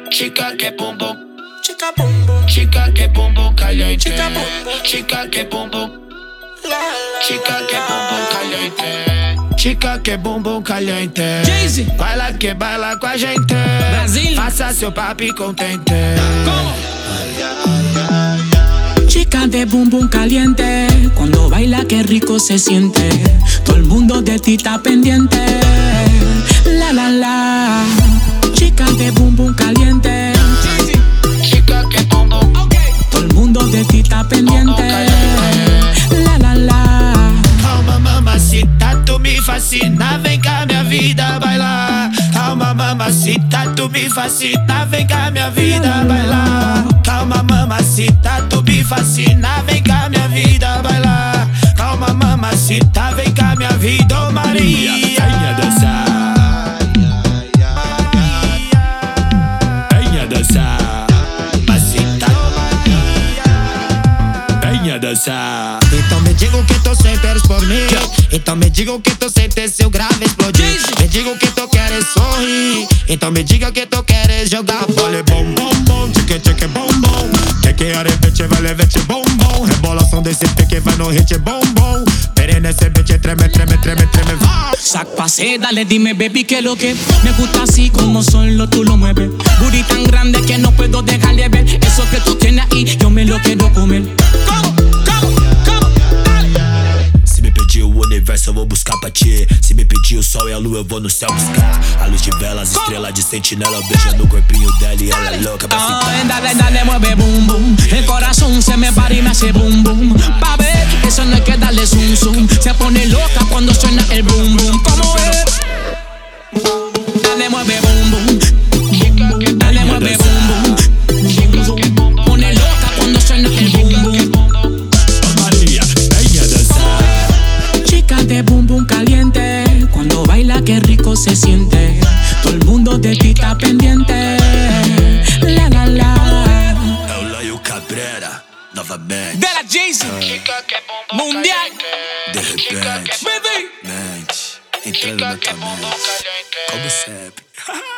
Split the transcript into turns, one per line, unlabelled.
Chica que bum bum.
Chica bum bum.
Chica que bum bum caliente.
Chica bum bum.
Chica que bum bum.
La, la,
Chica que bum bum caliente. Chica que bum bum caliente.
Jay-Z.
Baila que baila com a gente.
Brasil.
Faça seu papi contente.
¿Cómo? Chica de bum bum caliente, cuando baila qué rico se siente. Todo el mundo de ti está pendiente. La la la. Chica de bum bum caliente.
Chica que bum bum.
Todo el mundo de ti está pendiente. La la la.
Calma mamacita, tu me fascina. Vem cá minha vida bailar. Calma mamacita, tu me fascina. Vem cá minha vida bailar. Calma mamacita, tu me fascina. Vem cá minha vida bailar. Calma mamacita, vem cá minha vida, oh Maria. Venha dançar. Venha dançar. Mamacita, venha dançar. Então me diga o que tu sentes por mim. Então me diga o que tu sentes se o grave explodir. Me diga o que tu queres sorrir. Então me diga o que tu queres jogar bola. Bom, bom, bom, tique, tique, bom, bom. Tique, arrebete, vai levete, bom, bom. Rebolação desse pique vai no hit, bom, bom. Pere nesse beat, treme, treme, treme, treme, vai.
Sac pase, dale, dime baby que lo que. Me gusta así como solo tú lo mueves. Booty tan grande que no puedo dejar de ver. Eso que tú tienes ahí, yo me lo quiero comer. ¿Cómo?
Se me pedir o universo eu vou buscar pra ti. Se me pedir o sol e a lua eu vou no céu buscar. A luz de velas, estrela de sentinela, beijando o corpinho dela e ela é louca pra ficar.
Dale, dale, mueve boom boom. El corazón se me para y me hace boom boom. Pa' ver, eso no hay que darle zoom zoom. Se pone loca cuando suena el boom boom. ¿Cómo es? Dale, mueve boom boom. Dale, mueve boom boom. Pone loca cuando suena el boom boom.
Maria, venha dançar.
Chica de boom boom caliente, cuando baila qué rico se siente. Todo el mundo de ti está pendiente. La la la.
É o Laio Cabrera, novamente.
De la Jay-Z. Mundial.
De repente,
Baby.
mente, entrando na tua mente. Como sempre.